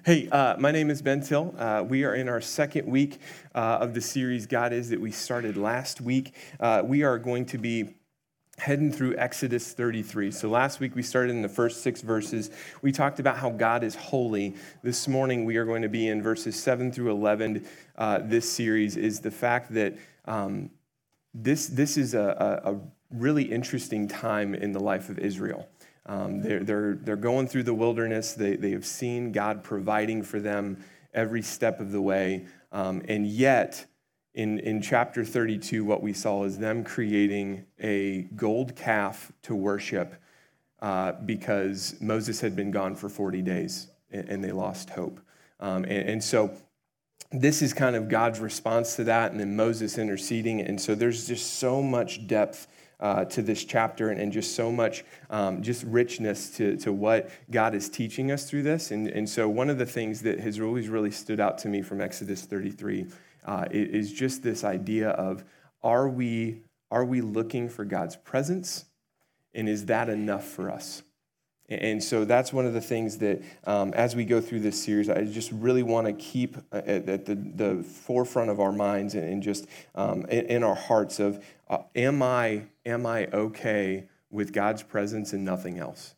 Hey, my name is Ben Till. We are in our second week of the series God Is that we started last week. We are going to be heading through Exodus 33. So last week we started in the first 6 verses. We talked about how God is holy. This morning we are going to be in verses 7 through 11. This series is the fact that this is a really interesting time in the life of Israel. They're going through the wilderness. They have seen God providing for them every step of the way. And yet, in chapter 32, what we saw is them creating a gold calf to worship because Moses had been gone for 40 days and they lost hope. And so this is kind of God's response to that, and then Moses interceding. And so there's just so much depth to this chapter and just so much just richness to what God is teaching us through this. And so one of the things that has always really stood out to me from Exodus 33 is just this idea of are we looking for God's presence, and is that enough for us? And so that's one of the things that as we go through this series, I just really want to keep at the forefront of our minds and just in our hearts of am I okay with God's presence and nothing else?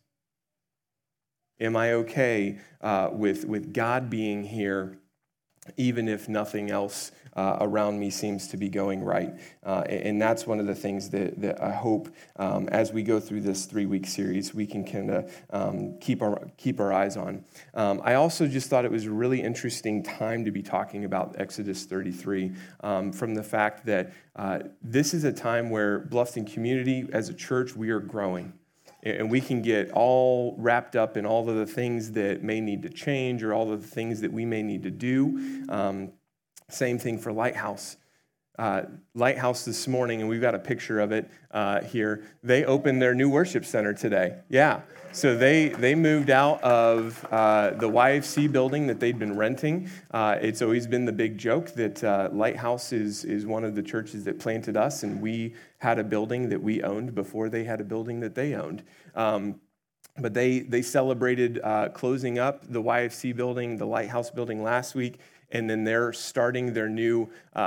Am I okay with God being here even if nothing else around me seems to be going right? And that's one of the things that I hope as we go through this 3-week series, we can kind of keep our eyes on. I also just thought it was a really interesting time to be talking about Exodus 33 from the fact that this is a time where Bluffton Community, as a church, we are growing. And we can get all wrapped up in all of the things that may need to change or all of the things that we may need to do. Same thing for Lighthouse. Lighthouse this morning, and we've got a picture of it here, they opened their new worship center today. Yeah. So they moved out of the YFC building that they'd been renting. It's always been the big joke that Lighthouse is one of the churches that planted us, and we had a building that we owned before they had a building that they owned. But they celebrated closing up the YFC building, the Lighthouse building last week. And then they're starting their new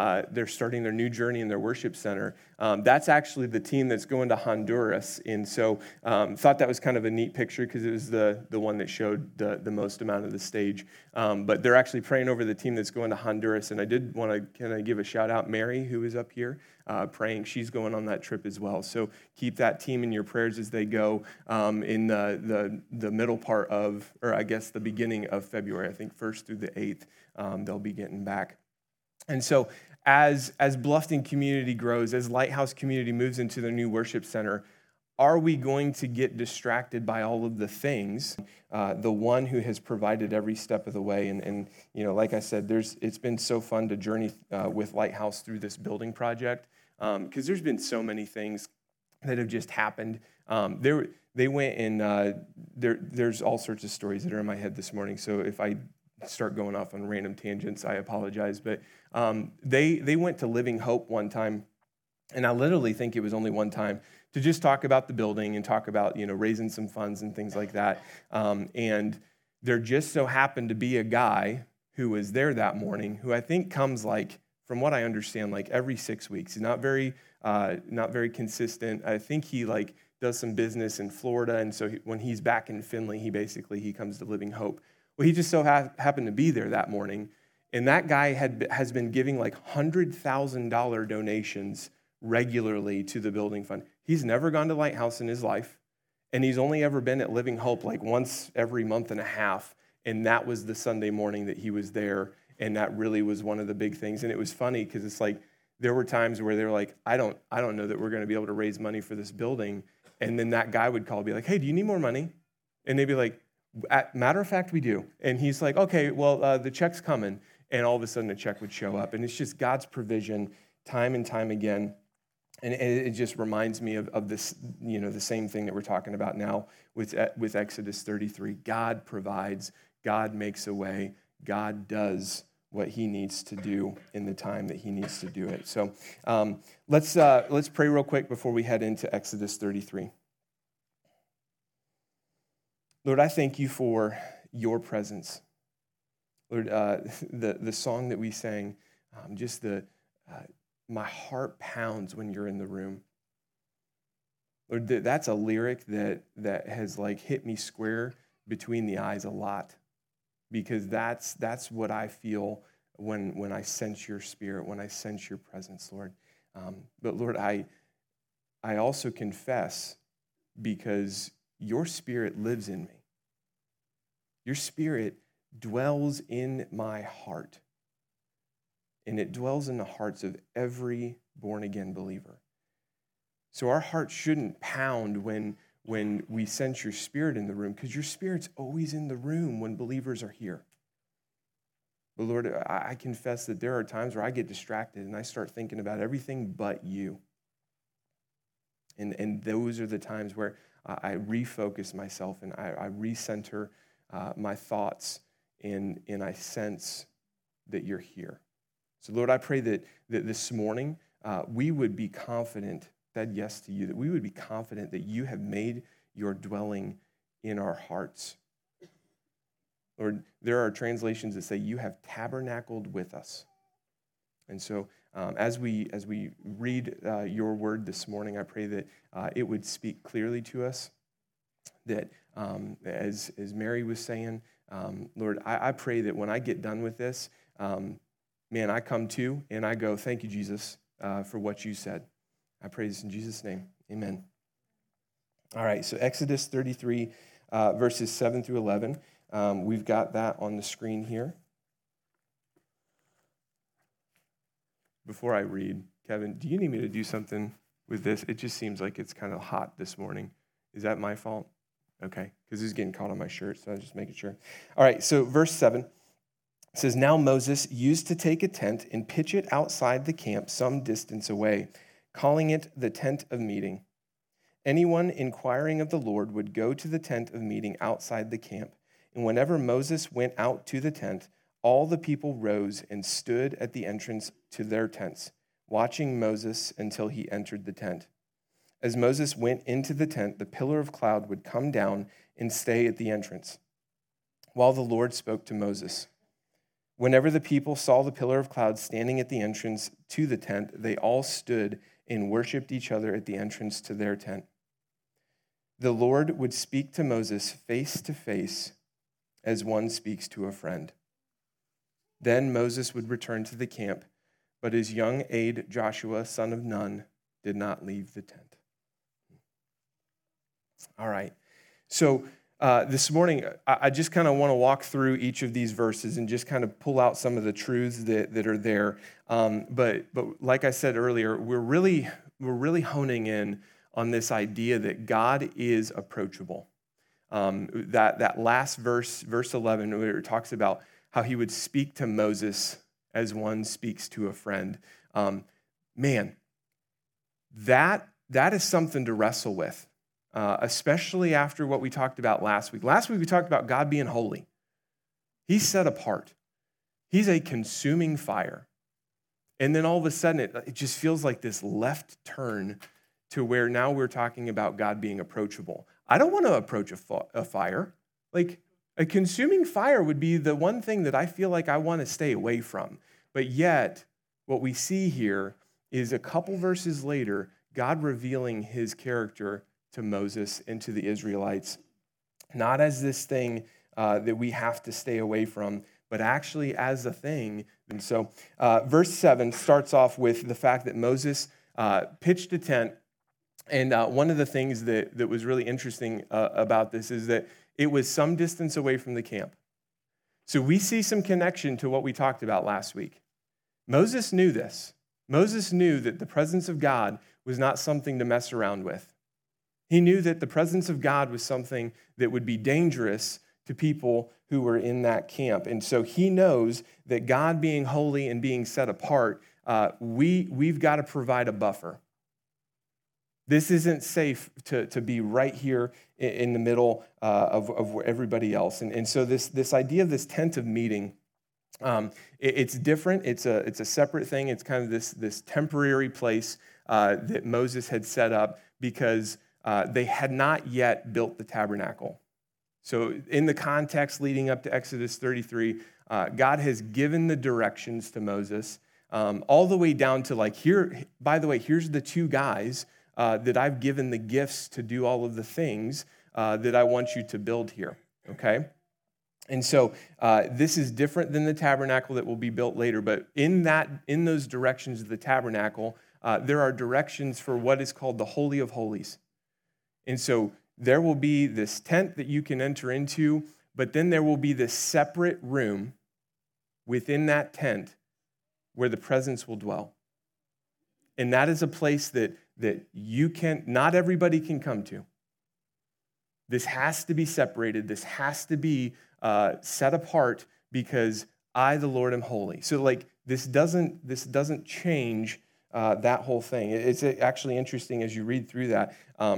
journey in their worship center. That's actually the team that's going to Honduras, and so thought that was kind of a neat picture because it was the one that showed the most amount of the stage. But they're actually praying over the team that's going to Honduras, and I did want to kind of give a shout out Mary, who is up here praying. She's going on that trip as well. So keep that team in your prayers as they go in the middle part of, or I guess the beginning of February. I think 1st through the 8th. They'll be getting back. And so as Bluffton Community grows, as Lighthouse Community moves into their new worship center, are we going to get distracted by all of the things? The one who has provided every step of the way. And you know, like I said, it's been so fun to journey with Lighthouse through this building project because there's been so many things that have just happened. They went and there's all sorts of stories that are in my head this morning. So if I start going off on random tangents, I apologize. But they went to Living Hope one time, and I literally think it was only one time, to just talk about the building and talk about, you know, raising some funds and things like that. And there just so happened to be a guy who was there that morning who I think comes, like, from what I understand, like every 6 weeks. He's not very consistent. I think he does some business in Florida, and so when he's back in Finley, he comes to Living Hope. Well, he just so happened to be there that morning, and that guy has been giving like $100,000 donations regularly to the building fund. He's never gone to Lighthouse in his life, and he's only ever been at Living Hope like once every month and a half, and that was the Sunday morning that he was there, and that really was one of the big things. And it was funny because it's like there were times where they were like, I don't know that we're going to be able to raise money for this building, and then that guy would call and be like, hey, do you need more money? And they'd be like, matter of fact, we do. And he's like, okay, well, the check's coming. And all of a sudden, a check would show up. And it's just God's provision time and time again. And it just reminds me of this, you know, the same thing that we're talking about now with Exodus 33. God provides. God makes a way. God does what he needs to do in the time that he needs to do it. So let's pray real quick before we head into Exodus 33. Lord, I thank you for your presence. Lord, the song that we sang, just my heart pounds when you're in the room. Lord, that's a lyric that has like hit me square between the eyes a lot, because that's what I feel when I sense your spirit, when I sense your presence, Lord. But Lord, I also confess, because your spirit lives in me. Your spirit dwells in my heart, and it dwells in the hearts of every born-again believer. So our hearts shouldn't pound when we sense your spirit in the room, because your spirit's always in the room when believers are here. But Lord, I confess that there are times where I get distracted and I start thinking about everything but you. And those are the times where I refocus myself and I recenter my thoughts, and I sense that you're here. So Lord, I pray that this morning we would be confident, said yes to you, that we would be confident that you have made your dwelling in our hearts. Lord, there are translations that say you have tabernacled with us. And so as we read your word this morning, I pray that it would speak clearly to us, that as Mary was saying, Lord, I pray that when I get done with this, I come to and I go, thank you, Jesus, for what you said. I pray this in Jesus' name. Amen. All right, so Exodus 33, verses 7 through 11. We've got that on the screen here. Before I read, Kevin, do you need me to do something with this? It just seems like it's kind of hot this morning. Is that my fault? Okay, because this is getting caught on my shirt, so I was just making sure. All right, so verse 7 says, Now Moses used to take a tent and pitch it outside the camp some distance away, calling it the tent of meeting. Anyone inquiring of the Lord would go to the tent of meeting outside the camp. And whenever Moses went out to the tent, all the people rose and stood at the entrance to their tents, watching Moses until he entered the tent. As Moses went into the tent, the pillar of cloud would come down and stay at the entrance, while the Lord spoke to Moses. Whenever the people saw the pillar of cloud standing at the entrance to the tent, they all stood and worshiped each other at the entrance to their tent. The Lord would speak to Moses face to face, as one speaks to a friend. Then Moses would return to the camp, but his young aide Joshua, son of Nun, did not leave the tent. All right, so this morning, I just kind of want to walk through each of these verses and just kind of pull out some of the truths that are there. But like I said earlier, we're really honing in on this idea that God is approachable. That last verse 11, where it talks about how he would speak to Moses as one speaks to a friend. That is something to wrestle with, especially after what we talked about last week. Last week we talked about God being holy. He's set apart. He's a consuming fire. And then all of a sudden it just feels like this left turn to where now we're talking about God being approachable. I don't want to approach a fire. Like, a consuming fire would be the one thing that I feel like I want to stay away from. But yet, what we see here is a couple verses later, God revealing his character to Moses and to the Israelites, not as this thing that we have to stay away from, but actually as a thing. And so verse 7 starts off with the fact that Moses pitched a tent. And one of the things that was really interesting about this is that it was some distance away from the camp. So we see some connection to what we talked about last week. Moses knew this. Moses knew that the presence of God was not something to mess around with. He knew that the presence of God was something that would be dangerous to people who were in that camp. And so he knows that God being holy and being set apart, we've got to provide a buffer. This isn't safe to be right here in the middle of everybody else. And so this idea of this tent of meeting, it's different. It's a separate thing. It's kind of this temporary place that Moses had set up because they had not yet built the tabernacle. So in the context leading up to Exodus 33, God has given the directions to Moses, all the way down to like, here, by the way, here's the two guys that I've given the gifts to do all of the things that I want you to build here, okay? And so this is different than the tabernacle that will be built later, but in those directions of the tabernacle, there are directions for what is called the Holy of Holies. And so there will be this tent that you can enter into, but then there will be this separate room within that tent where the presence will dwell. And that is a place that not everybody can come to. This has to be separated. This has to be set apart because I, the Lord, am holy. So like this doesn't change that whole thing. It's actually interesting as you read through that.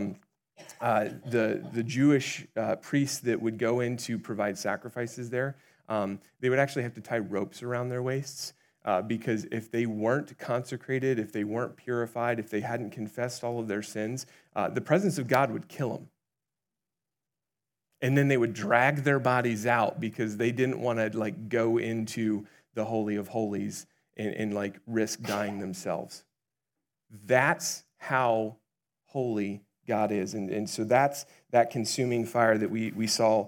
The Jewish priests that would go in to provide sacrifices there, they would actually have to tie ropes around their waists because if they weren't consecrated, if they weren't purified, if they hadn't confessed all of their sins, the presence of God would kill them. And then they would drag their bodies out because they didn't want to like go into the Holy of Holies and like risk dying themselves. That's how holy God is. And so that's that consuming fire that we saw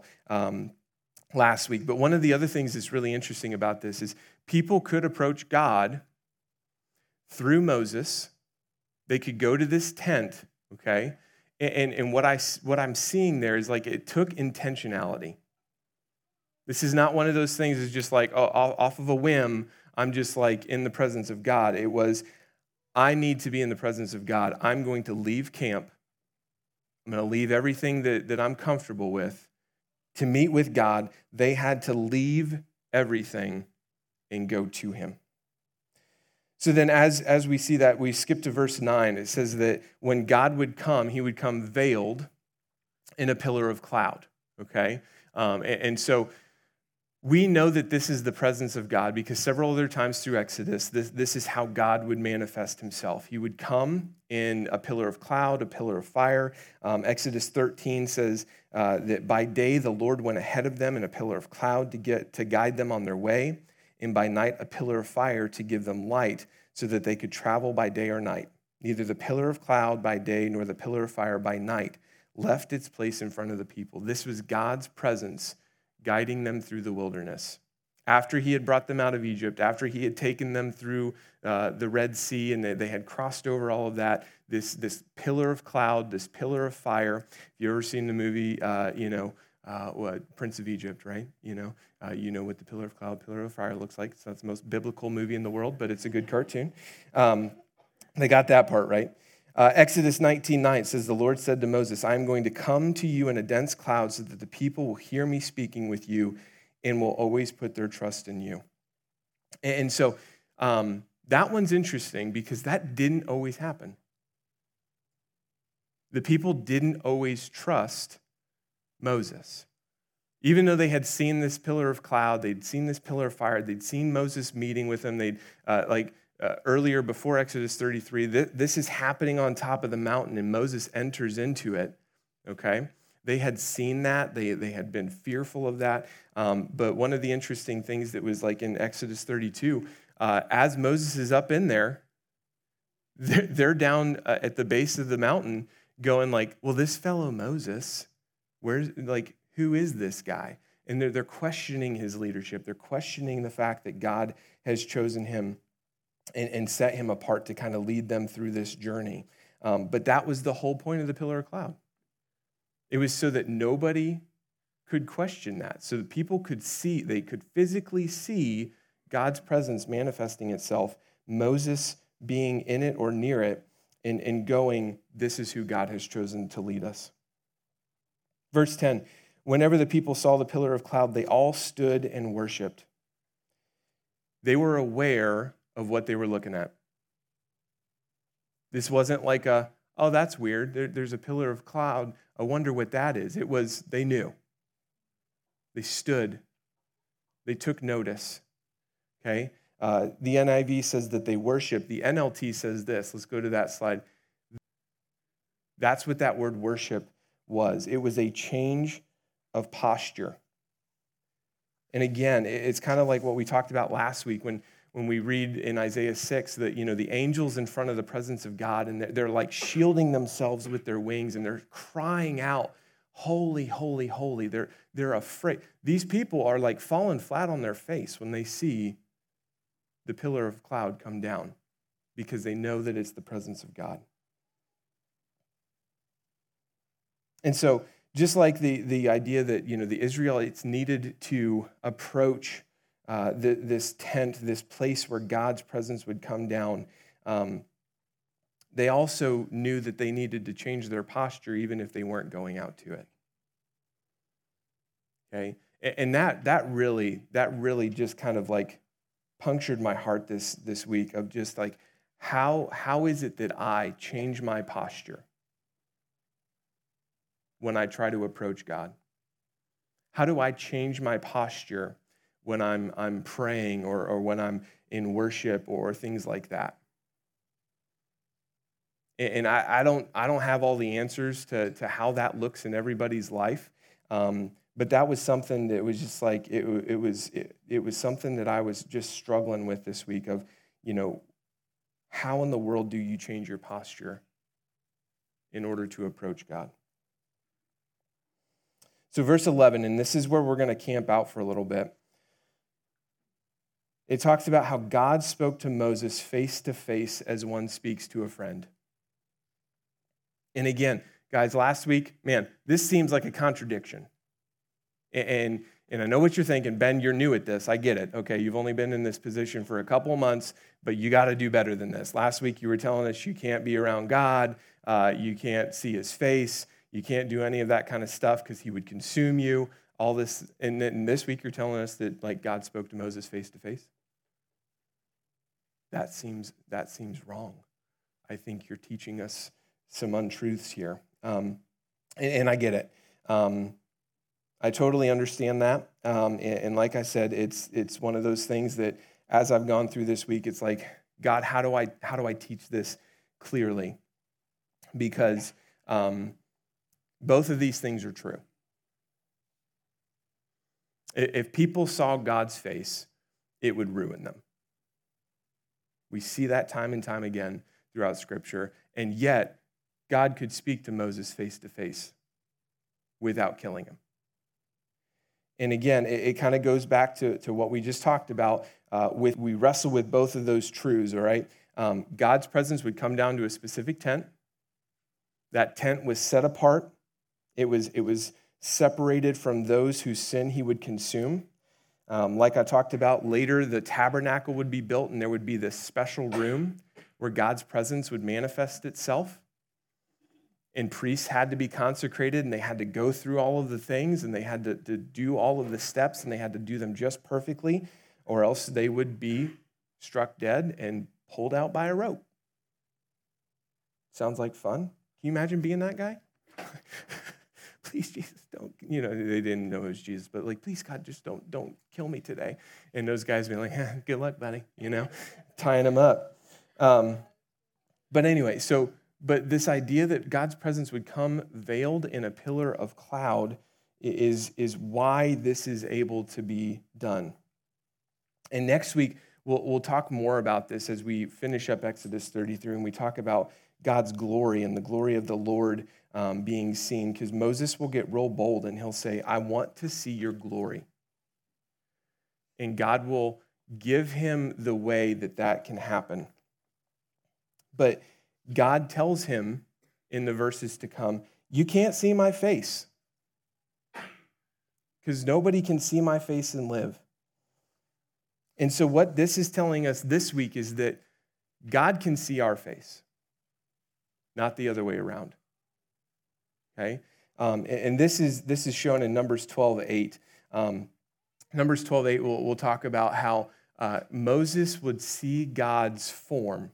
last week. But one of the other things that's really interesting about this is people could approach God through Moses. They could go to this tent, okay? And what I'm seeing there is like it took intentionality. This is not one of those things that's just like off of a whim, I'm just like in the presence of God. It was, I need to be in the presence of God. I'm going to leave camp. I'm going to leave everything that I'm comfortable with to meet with God. They had to leave everything and go to him. So then as we see that, we skip to verse 9. It says that when God would come, he would come veiled in a pillar of cloud, okay? And so we know that this is the presence of God because several other times through Exodus, this is how God would manifest himself. He would come in a pillar of cloud, a pillar of fire. Exodus 13 says that by day the Lord went ahead of them in a pillar of cloud to guide them on their way, and by night a pillar of fire to give them light so that they could travel by day or night. Neither the pillar of cloud by day nor the pillar of fire by night left its place in front of the people. This was God's presence guiding them through the wilderness. After he had brought them out of Egypt, after he had taken them through the Red Sea and they had crossed over all of that, this pillar of cloud, this pillar of fire. If you've ever seen the movie, Prince of Egypt, right? You know what the pillar of cloud, pillar of fire looks like. So it's the most biblical movie in the world, but it's a good cartoon. They got that part right. Exodus 19:9 says, the Lord said to Moses, I am going to come to you in a dense cloud so that the people will hear me speaking with you and will always put their trust in you. And so that one's interesting because that didn't always happen. The people didn't always trust Moses. Even though they had seen this pillar of cloud, they'd seen this pillar of fire, they'd seen Moses meeting with them, earlier before Exodus 33, this is happening on top of the mountain and Moses enters into it, okay? They had seen that. They had been fearful of that. But one of the interesting things that was like in Exodus 32, as Moses is up in there, they're down at the base of the mountain going like, well, this fellow Moses, who is this guy? And they're questioning his leadership. They're questioning the fact that God has chosen him and set him apart to kind of lead them through this journey. But that was the whole point of the pillar of cloud. It was so that nobody could question that, so that people could see, they could physically see God's presence manifesting itself, Moses being in it or near it, and going, this is who God has chosen to lead us. Verse 10, whenever the people saw the pillar of cloud, they all stood and worshiped. They were aware of what they were looking at. This wasn't like oh, that's weird. There's a pillar of cloud. I wonder what that is. It was, they knew. They stood. They took notice. Okay? The NIV says that they worship. The NLT says this. Let's go to that slide. That's what that word worship was. It was a change of posture. And again, it's kind of like what we talked about last week when we read in Isaiah 6 that, the angels in front of the presence of God, and they're like shielding themselves with their wings, and they're crying out, holy, holy, holy. They're afraid. These people are like falling flat on their face when they see the pillar of cloud come down, because they know that it's the presence of God. And so just like the idea that, the Israelites needed to approach this tent, this place where God's presence would come down, they also knew that they needed to change their posture even if they weren't going out to it. Okay? And that really just kind of like punctured my heart this week of just like, how is it that I change my posture when I try to approach God? How do I change my posture when I'm praying or when I'm in worship or things like that? And I don't have all the answers to how that looks in everybody's life, but that was something that was just like it was something that I was just struggling with this week of, how in the world do you change your posture in order to approach God? So verse 11, and this is where we're going to camp out for a little bit. It talks about how God spoke to Moses face to face as one speaks to a friend. And again, guys, last week, man, this seems like a contradiction. And I know what you're thinking. Ben, you're new at this. I get it. Okay, you've only been in this position for a couple of months, but you got to do better than this. Last week, you were telling us you can't be around God. You can't see his face. You can't do any of that kind of stuff because he would consume you. All this, and then this week, you're telling us that like God spoke to Moses face to face. That seems wrong. I think you're teaching us some untruths here, and I get it. I totally understand that, and like I said, it's one of those things that as I've gone through this week, it's like, God, how do I teach this clearly? Because both of these things are true. If people saw God's face, it would ruin them. We see that time and time again throughout Scripture, and yet God could speak to Moses face to face without killing him. And again, it kind of goes back to what we just talked about. We wrestle with both of those truths, all right? God's presence would come down to a specific tent. That tent was set apart. It was separated from those whose sin he would consume. Like I talked about later, the tabernacle would be built, and there would be this special room where God's presence would manifest itself. And priests had to be consecrated, and they had to go through all of the things, and they had to do all of the steps, and they had to do them just perfectly, or else they would be struck dead and pulled out by a rope. Sounds like fun. Can you imagine being that guy? Please, Jesus, don't, they didn't know it was Jesus, but like, please, God, just don't kill me today. And those guys being like, good luck, buddy, tying him up. But anyway, but this idea that God's presence would come veiled in a pillar of cloud is why this is able to be done. And next week, we'll talk more about this as we finish up Exodus 33, and we talk about God's glory and the glory of the Lord being seen, because Moses will get real bold and he'll say, I want to see your glory. And God will give him the way that can happen. But God tells him in the verses to come, you can't see my face, because nobody can see my face and live. And so what this is telling us this week is that God can see our face, not the other way around. Okay? And this is shown in Numbers 12:8. Numbers 12:8, we'll talk about how Moses would see God's form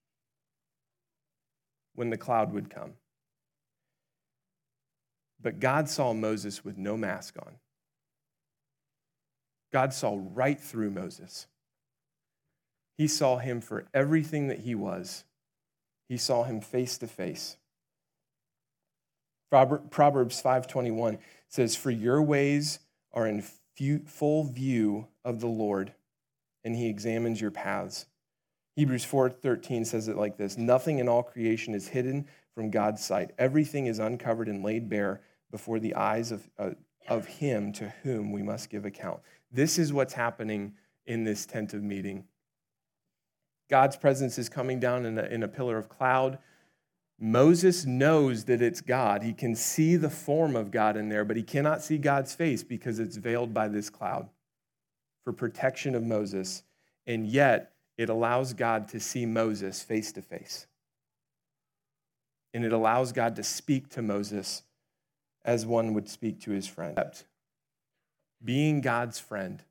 when the cloud would come. But God saw Moses with no mask on. God saw right through Moses. He saw him for everything that he was. He saw him face to face. Proverbs 5:21 says, for your ways are in full view of the Lord, and he examines your paths. Hebrews 4:13 says it like this: nothing in all creation is hidden from God's sight. Everything is uncovered and laid bare before the eyes of him to whom we must give account. This is what's happening in this tent of meeting. God's presence is coming down in a pillar of cloud. Moses knows that it's God. He can see the form of God in there, but he cannot see God's face because it's veiled by this cloud for protection of Moses. And yet, it allows God to see Moses face to face. And it allows God to speak to Moses as one would speak to his friend. Being God's friend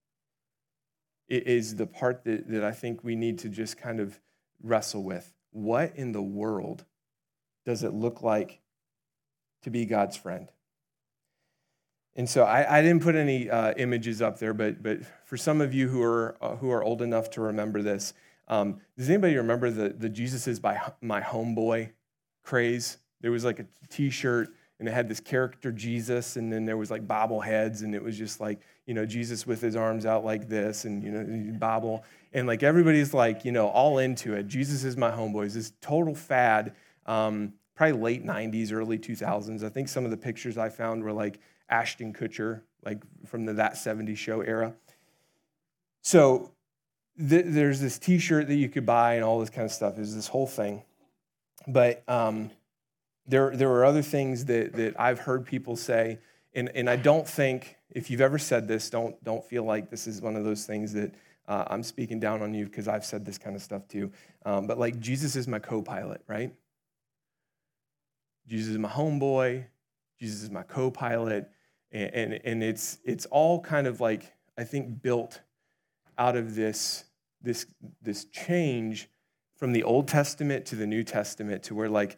is the part that I think we need to just kind of wrestle with. What in the world does it look like to be God's friend? And so I didn't put any images up there, but for some of you who are old enough to remember this, does anybody remember the Jesus is my homeboy craze? There was like a T-shirt, and it had this character Jesus, and then there was like bobbleheads, and it was just like, Jesus with his arms out like this, and, bobble. And like everybody's like, all into it. Jesus is my homeboy. It's this total fad, probably late 90s, early 2000s. I think some of the pictures I found were like Ashton Kutcher, like from the That 70s Show era. So there's this T-shirt that you could buy and all this kind of stuff. There's this whole thing. But there were other things that I've heard people say, and I don't think, if you've ever said this, don't feel like this is one of those things that I'm speaking down on you, because I've said this kind of stuff too. But like, Jesus is my co-pilot, right? Jesus is my homeboy. Jesus is my co-pilot. And it's all kind of like, I think, built out of this change from the Old Testament to the New Testament, to where like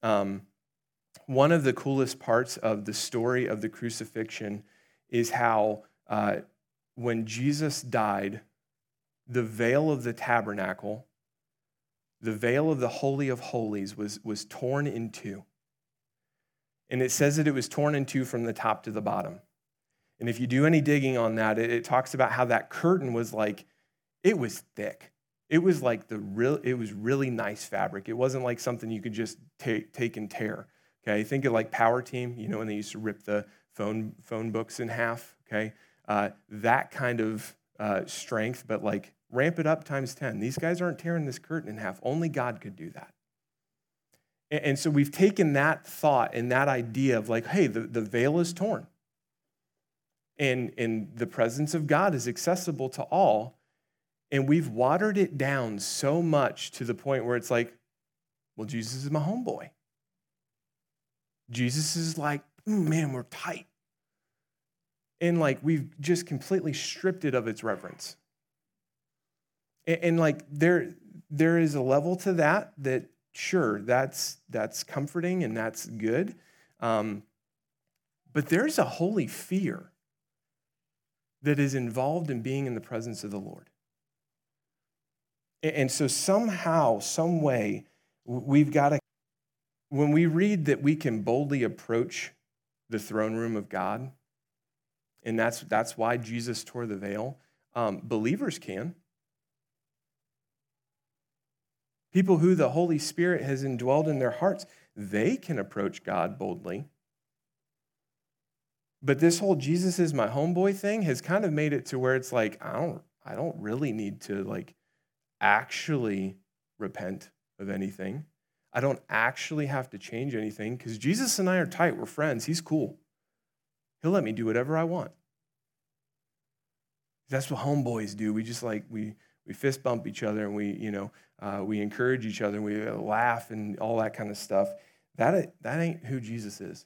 one of the coolest parts of the story of the crucifixion is how when Jesus died, the veil of the tabernacle, the veil of the Holy of Holies was torn in two. And it says that it was torn in two from the top to the bottom. And if you do any digging on that, it talks about how that curtain was like, it was thick. It was like it was really nice fabric. It wasn't like something you could just take and tear. Okay, think of like Power Team, when they used to rip the phone books in half. Okay, that kind of strength, but like ramp it up times 10. These guys aren't tearing this curtain in half. Only God could do that. And so we've taken that thought and that idea of like, hey, the veil is torn. And the presence of God is accessible to all. And we've watered it down so much to the point where it's like, well, Jesus is my homeboy. Jesus is like, man, we're tight. And like, we've just completely stripped it of its reverence. And like, there is a level to that sure, that's comforting and that's good. But there's a holy fear that is involved in being in the presence of the Lord. And so somehow, some way, we've got to, when we read that we can boldly approach the throne room of God, and that's why Jesus tore the veil, believers can. People who the Holy Spirit has indwelled in their hearts, they can approach God boldly. But this whole Jesus is my homeboy thing has kind of made it to where it's like, I don't really need to like actually repent of anything. I don't actually have to change anything, because Jesus and I are tight. We're friends. He's cool. He'll let me do whatever I want. That's what homeboys do. We just like, we fist bump each other, and we encourage each other, and we laugh and all that kind of stuff. That ain't who Jesus is.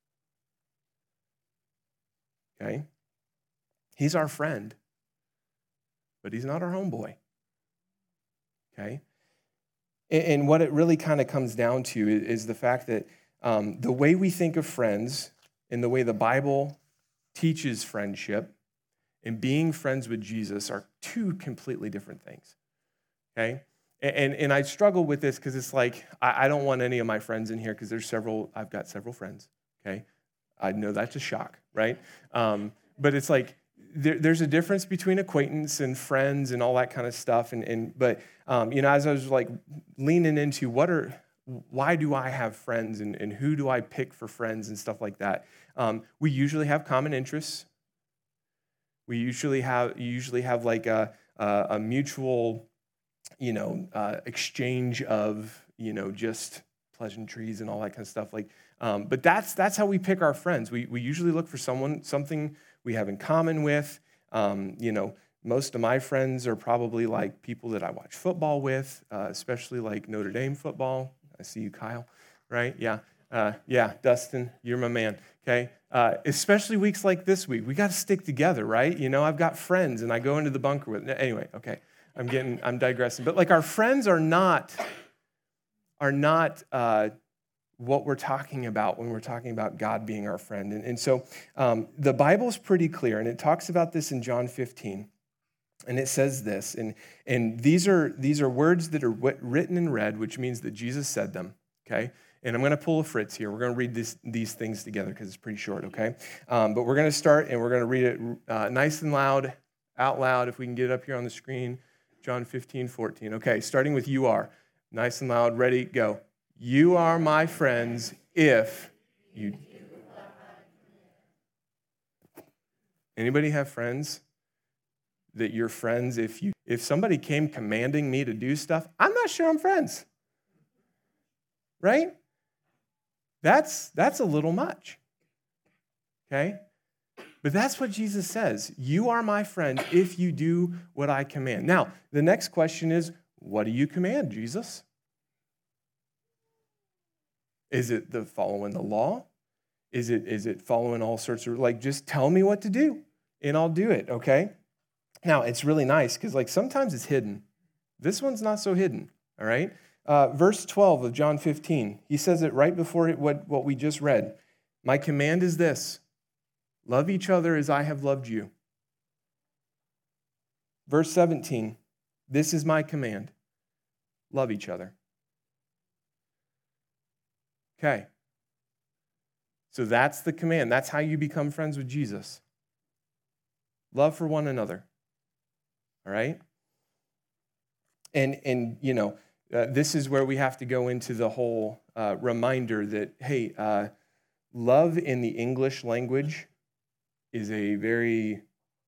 Okay? He's our friend, but he's not our homeboy. Okay? And what it really kind of comes down to is the fact that the way we think of friends and the way the Bible teaches friendship and being friends with Jesus are two completely different things. Okay? And I struggle with this because it's like, I don't want any of my friends in here, because I've got several friends. Okay? I know that's a shock, right? But it's like, there's a difference between acquaintance and friends and all that kind of stuff. But as I was like leaning into why do I have friends and who do I pick for friends and stuff like that, we usually have common interests. We usually have like a mutual, exchange of, just pleasantries and all that kind of stuff. But that's how we pick our friends. We usually look for something we have in common with. Most of my friends are probably like people that I watch football with, especially like Notre Dame football. I see you, Kyle, right? Yeah. Dustin, you're my man, okay? Especially weeks like this week. We got to stick together, right? I've got friends, and I go into the bunker with... Anyway, okay, I'm digressing. But, our friends are not what we're talking about when we're talking about God being our friend. And so the Bible's pretty clear, and it talks about this in John 15. And it says this, and these are words that are written in red, which means that Jesus said them, okay? And I'm going to pull a Fritz here. We're going to read these things together because it's pretty short, okay? But we're going to start, and we're going to read it nice and loud, out loud, if we can get it up here on the screen. John 15:14. Okay, starting with you are. Nice and loud, ready, go. You are my friends if you... Anybody have friends that you're friends if somebody came commanding me to do stuff, I'm not sure I'm friends, right? That's a little much, okay? But that's what Jesus says. You are my friend if you do what I command. Now, the next question is, what do you command, Jesus? Is it the following the law? Is it following all sorts of, just tell me what to do and I'll do it, okay? Now, it's really nice because sometimes it's hidden. This one's not so hidden, all right? Verse 12 of John 15, he says it right before what we just read. My command is this, love each other as I have loved you. Verse 17, this is my command, love each other. Okay, so that's the command. That's how you become friends with Jesus. Love for one another. All right? And this is where we have to go into the whole reminder that, hey, love in the English language is a very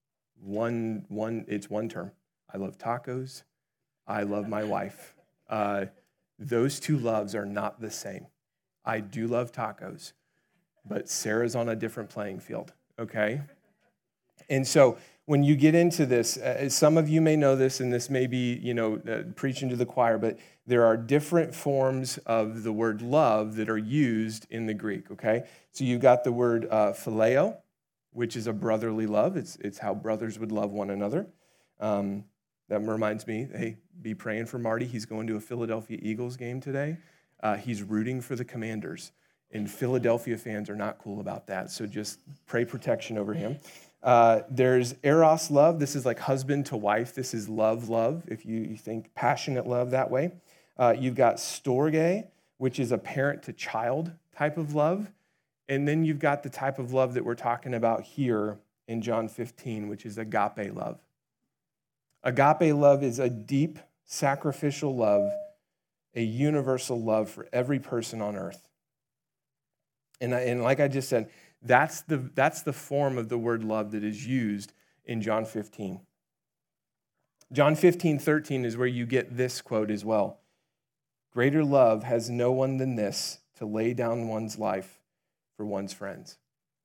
it's one term. I love tacos. I love my wife. Those two loves are not the same. I do love tacos, but Sarah's on a different playing field, okay? And so when you get into this, some of you may know this, and this may be, preaching to the choir, but there are different forms of the word love that are used in the Greek, okay? So you've got the word phileo, which is a brotherly love. It's how brothers would love one another. That reminds me, hey, be praying for Marty. He's going to a Philadelphia Eagles game today. He's rooting for the Commanders, and Philadelphia fans are not cool about that, so just pray protection over him. There's eros love. This is like husband to wife. This is love, if you think passionate love that way. You've got storge, which is a parent to child type of love. And then you've got the type of love that we're talking about here in John 15, which is agape love. Agape love is a deep, sacrificial love, a universal love for every person on earth. And like I just said, that's the form of the word love that is used in John 15. John 15:13 is where you get this quote as well. Greater love has no one than this, to lay down one's life for one's friends.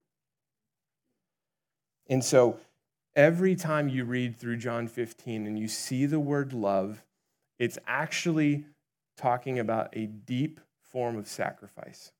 And so every time you read through John 15 and you see the word love, it's actually talking about a deep form of sacrifice.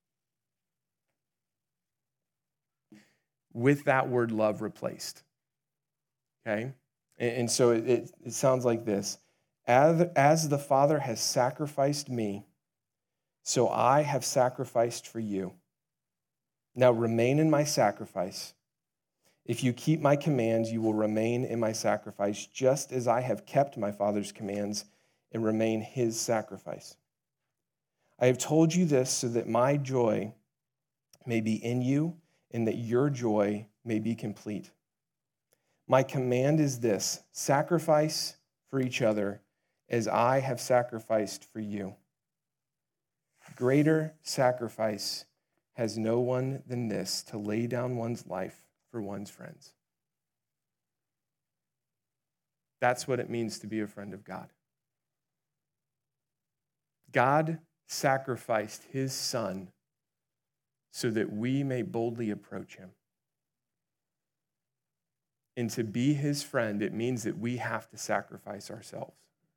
With that word love replaced. Okay? And so it sounds like this. As the Father has sacrificed me, so I have sacrificed for you. Now remain in my sacrifice. If you keep my commands, you will remain in my sacrifice, just as I have kept my Father's commands and remain his sacrifice. I have told you this so that my joy may be in you and that your joy may be complete. My command is this: sacrifice for each other as I have sacrificed for you. Greater sacrifice has no one than this, to lay down one's life for one's friends. That's what it means to be a friend of God. God sacrificed his Son so that we may boldly approach him. And to be his friend, it means that we have to sacrifice ourselves.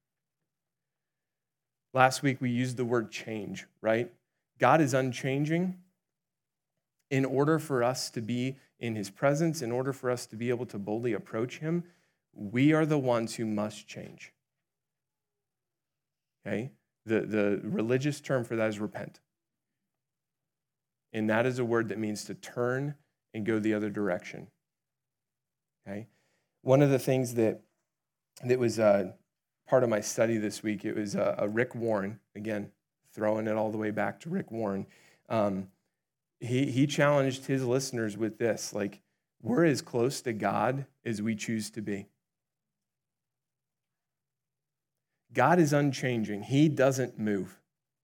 Last week we used the word change, right? God is unchanging. In order for us to be in his presence, in order for us to be able to boldly approach him, we are the ones who must change. Okay? The religious term for that is repent. And that is a word that means to turn and go the other direction. Okay? One of the things that was part of my study this week, it was a Rick Warren, again, throwing it all the way back to Rick Warren. He challenged his listeners with this, like, we're as close to God as we choose to be. God is unchanging. He doesn't move.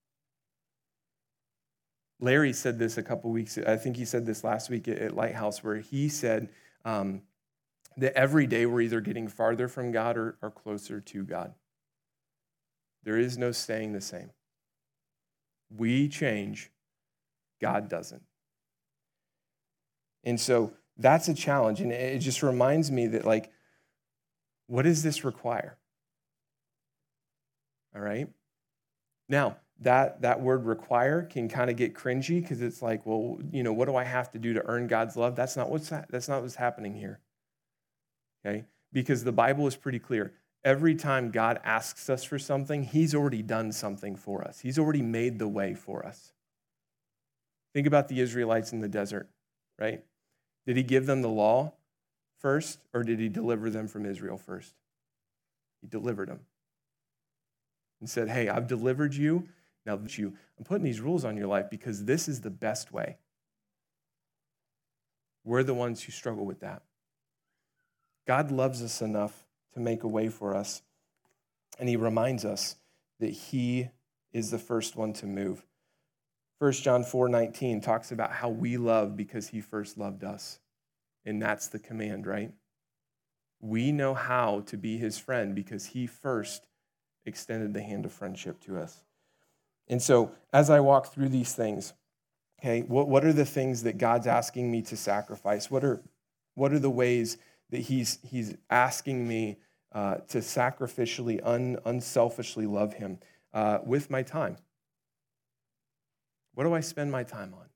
Larry said this a couple weeks, I think he said this last week at Lighthouse, where he said that every day we're either getting farther from God or closer to God. There is no staying the same. We change, God doesn't. And so that's a challenge. And it just reminds me that, like, what does this require? All right? Now, that word require can kind of get cringy because it's like, well, what do I have to do to earn God's love? That's not what's happening here. Okay? Because the Bible is pretty clear. Every time God asks us for something, he's already done something for us. He's already made the way for us. Think about the Israelites in the desert, right? Did he give them the law first, or did he deliver them from Israel first? He delivered them. And said, hey, I've delivered you. Now that I'm putting these rules on your life because this is the best way. We're the ones who struggle with that. God loves us enough to make a way for us. And he reminds us that he is the first one to move. 1 John 4:19 talks about how we love because he first loved us. And that's the command, right? We know how to be his friend because he first extended the hand of friendship to us. And so as I walk through these things, okay, what are the things that God's asking me to sacrifice? What are the ways that he's asking me to sacrificially, unselfishly love him with my time? What do I spend my time on?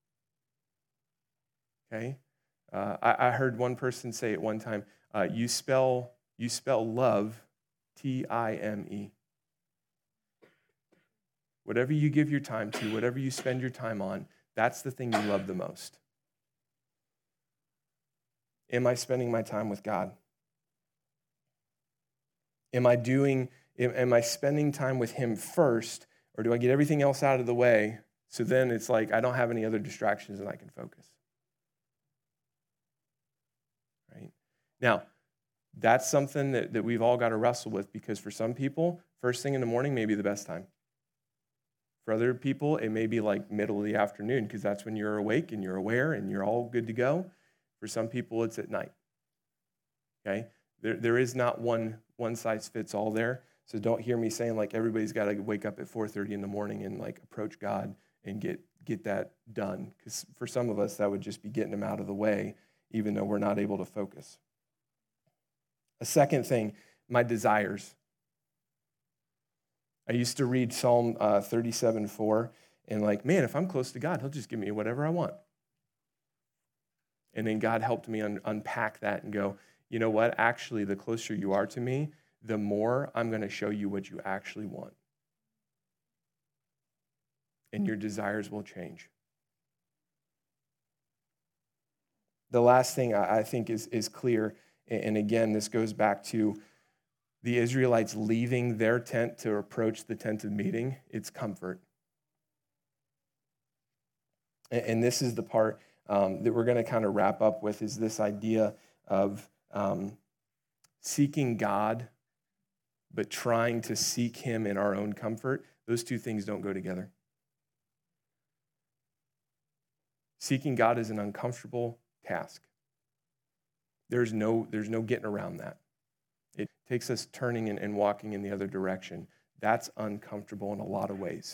Okay, I heard one person say at one time, you spell love Time. Whatever you give your time to, whatever you spend your time on, that's the thing you love the most. Am I spending my time with God? Am I spending time with him first, or do I get everything else out of the way so then it's like I don't have any other distractions and I can focus? Right? Now, that's something that we've all got to wrestle with because for some people, first thing in the morning may be the best time. For other people, it may be like middle of the afternoon because that's when you're awake and you're aware and you're all good to go. For some people, it's at night. Okay? There is not one size fits all there. So don't hear me saying like everybody's got to wake up at 4:30 in the morning and like approach God and get that done. Because for some of us, that would just be getting him out of the way, even though we're not able to focus. A second thing, my desires. I used to read Psalm 37:4 and like, man, if I'm close to God, he'll just give me whatever I want. And then God helped me unpack that and go, you know what? Actually, the closer you are to me, the more I'm going to show you what you actually want. And your desires will change. The last thing I think is clear, and again, this goes back to the Israelites leaving their tent to approach the tent of meeting. It's comfort. And this is the part that we're going to kind of wrap up with, is this idea of seeking God, but trying to seek him in our own comfort, those two things don't go together. Seeking God is an uncomfortable task. There's no getting around that. It takes us turning and walking in the other direction. That's uncomfortable in a lot of ways.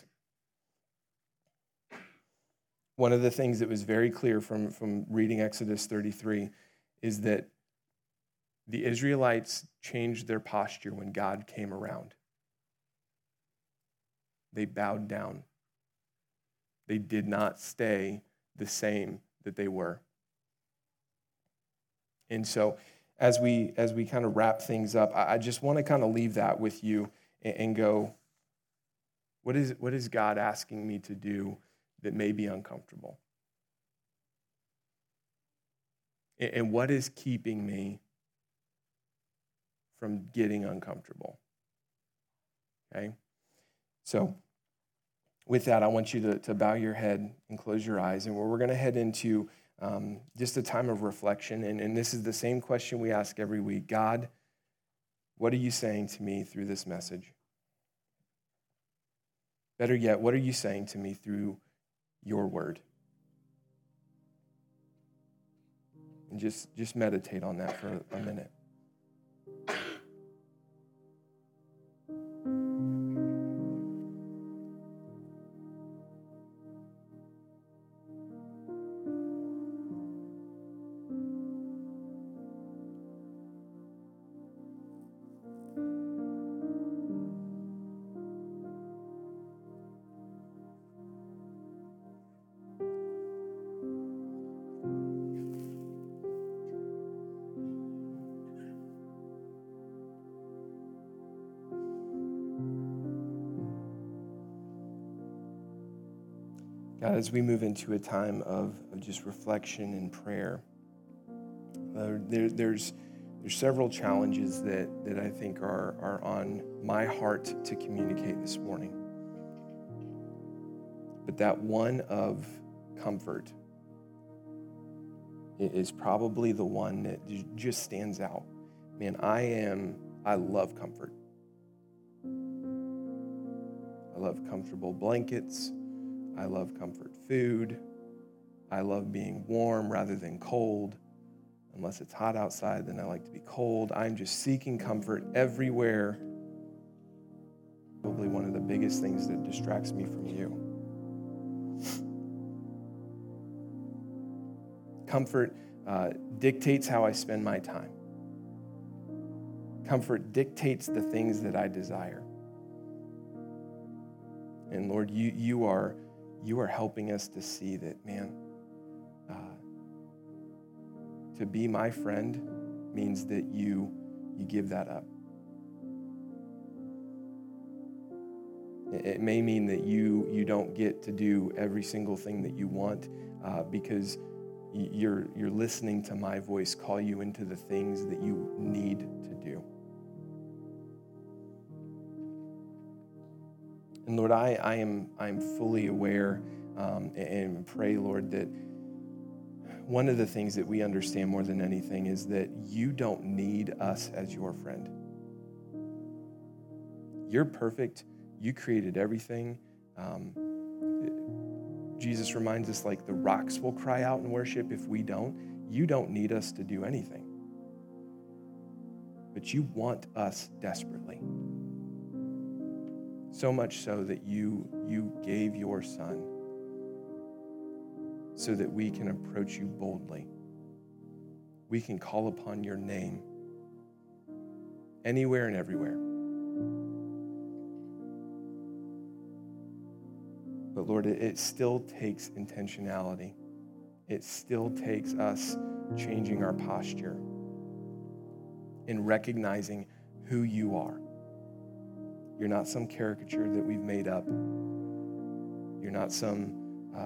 One of the things that was very clear from reading Exodus 33 is that the Israelites changed their posture when God came around. They bowed down. They did not stay the same that they were. And so as we kind of wrap things up, I just want to kind of leave that with you and go, what is God asking me to do that may be uncomfortable? And what is keeping me from getting uncomfortable? Okay? So with that, I want you to bow your head and close your eyes. And we're going to head into just a time of reflection. And this is the same question we ask every week. God, what are you saying to me through this message? Better yet, what are you saying to me through your word? And just meditate on that for a minute. God, as we move into a time of just reflection and prayer, there's several challenges that I think are on my heart to communicate this morning. But that one of comfort is probably the one that just stands out. Man, I love comfort. I love comfortable blankets. I love comfort food. I love being warm rather than cold. Unless it's hot outside, then I like to be cold. I'm just seeking comfort everywhere. Probably one of the biggest things that distracts me from you. Comfort dictates how I spend my time. Comfort dictates the things that I desire. And Lord, you are helping us to see that, man, to be my friend means that you give that up. It may mean that you don't get to do every single thing that you want because you're listening to my voice call you into the things that you need to do. And Lord, I'm fully aware and pray, Lord, that one of the things that we understand more than anything is that you don't need us as your friend. You're perfect. You created everything. Jesus reminds us, like, the rocks will cry out in worship if we don't. You don't need us to do anything. But you want us desperately. So much so that you gave your son so that we can approach you boldly. We can call upon your name anywhere and everywhere. But Lord, it still takes intentionality. It still takes us changing our posture and recognizing who you are. You're not some caricature that we've made up. You're not some,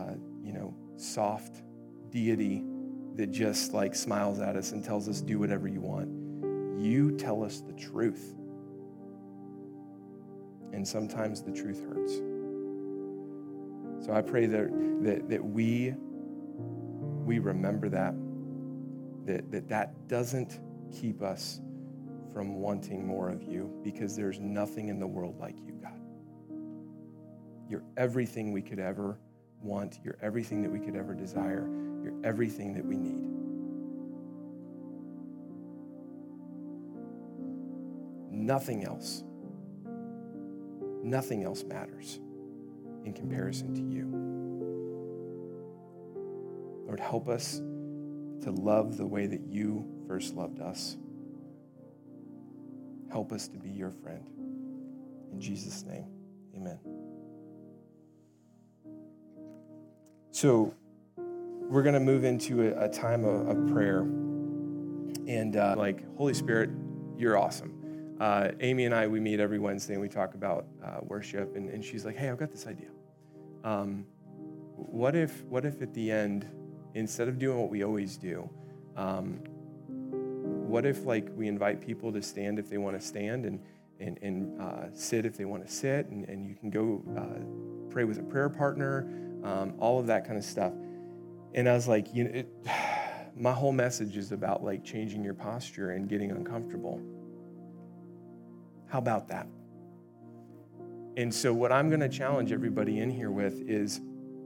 soft deity that just like smiles at us and tells us do whatever you want. You tell us the truth. And sometimes the truth hurts. So I pray that we remember that doesn't keep us from wanting more of you, because there's nothing in the world like you, God. You're everything we could ever want. You're everything that we could ever desire. You're everything that we need. Nothing else matters in comparison to you. Lord, help us to love the way that you first loved us. Help us to be your friend. In Jesus' name, amen. So we're going to move into a time of prayer. And Holy Spirit, you're awesome. Amy and I, we meet every Wednesday and we talk about worship. And she's like, hey, I've got this idea. What if at the end, instead of doing what we always do, what if we invite people to stand if they want to stand and sit if they want to sit, and you can go pray with a prayer partner, all of that kind of stuff. And I was like, my whole message is about changing your posture and getting uncomfortable. How about that? And so what I'm going to challenge everybody in here with is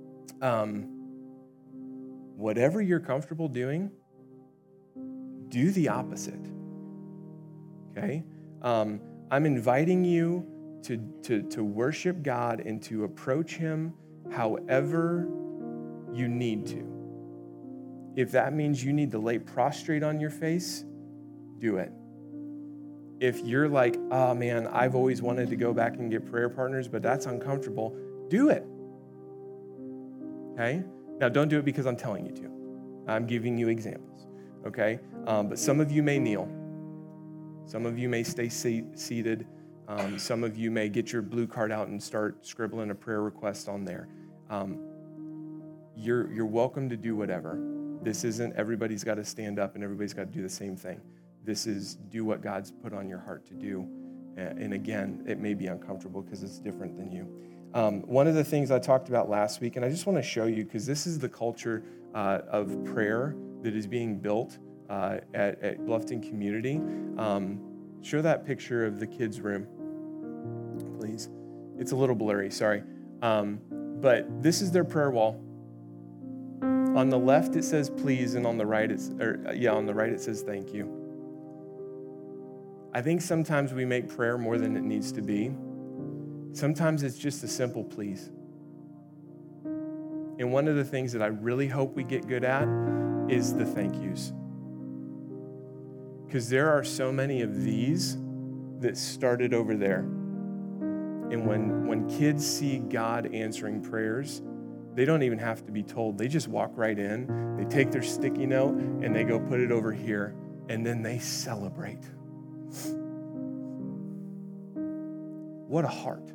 whatever you're comfortable doing, do the opposite, okay? I'm inviting you to worship God and to approach him however you need to. If that means you need to lay prostrate on your face, do it. If you're like, oh man, I've always wanted to go back and get prayer partners, but that's uncomfortable, do it, okay? Now, don't do it because I'm telling you to. I'm giving you examples, okay? But some of you may kneel. Some of you may stay seated. Some of you may get your blue card out and start scribbling a prayer request on there. You're welcome to do whatever. This isn't everybody's got to stand up and everybody's got to do the same thing. This is do what God's put on your heart to do. And again, it may be uncomfortable because it's different than you. One of the things I talked about last week, and I just want to show you, because this is the culture of prayer that is being built at Bluffton Community. Show that picture of the kids' room, please. It's a little blurry, sorry. But this is their prayer wall. On the left, it says please, and on the right, it says thank you. I think sometimes we make prayer more than it needs to be. Sometimes it's just a simple please. And one of the things that I really hope we get good at is the thank yous. Because there are so many of these that started over there. And when kids see God answering prayers, they don't even have to be told. They just walk right in, they take their sticky note, and they go put it over here, and then they celebrate. What a heart.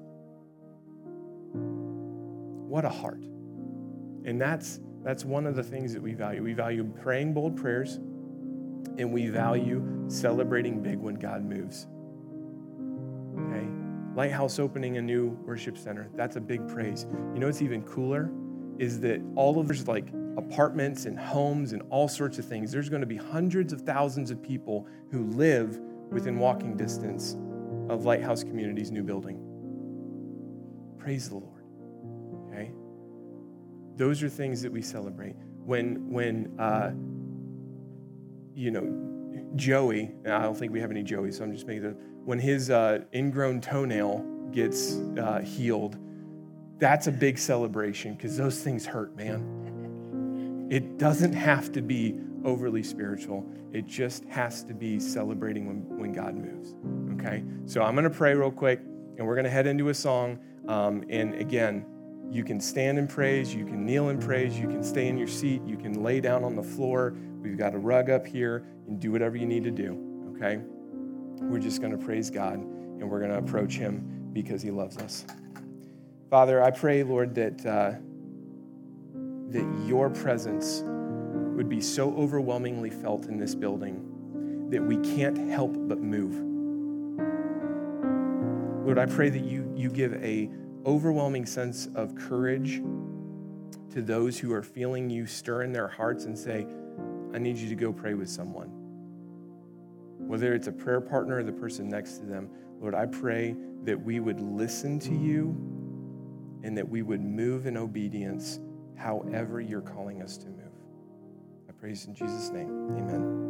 What a heart. And that's one of the things that we value. We value praying bold prayers, and we value celebrating big when God moves. Okay? Lighthouse opening a new worship center, that's a big praise. You know what's even cooler is that all of there's apartments and homes and all sorts of things. There's going to be hundreds of thousands of people who live within walking distance of Lighthouse Community's new building. Praise the Lord. Okay? Those are things that we celebrate. When Joey, I don't think we have any Joey, so I'm just making when his ingrown toenail gets healed, that's a big celebration because those things hurt, man. It doesn't have to be overly spiritual. It just has to be celebrating when God moves, okay? So I'm going to pray real quick, and we're going to head into a song. And again, you can stand in praise, you can kneel in praise, you can stay in your seat, you can lay down on the floor. We've got a rug up here, and do whatever you need to do, okay? We're just going to praise God, and we're going to approach him because he loves us. Father, I pray, Lord, that your presence would be so overwhelmingly felt in this building that we can't help but move. Lord, I pray that you give a overwhelming sense of courage to those who are feeling you stir in their hearts and say, I need you to go pray with someone. whether it's a prayer partner or the person next to them. Lord, I pray that we would listen to you and that we would move in obedience however you're calling us to move. I praise in Jesus' name. Amen.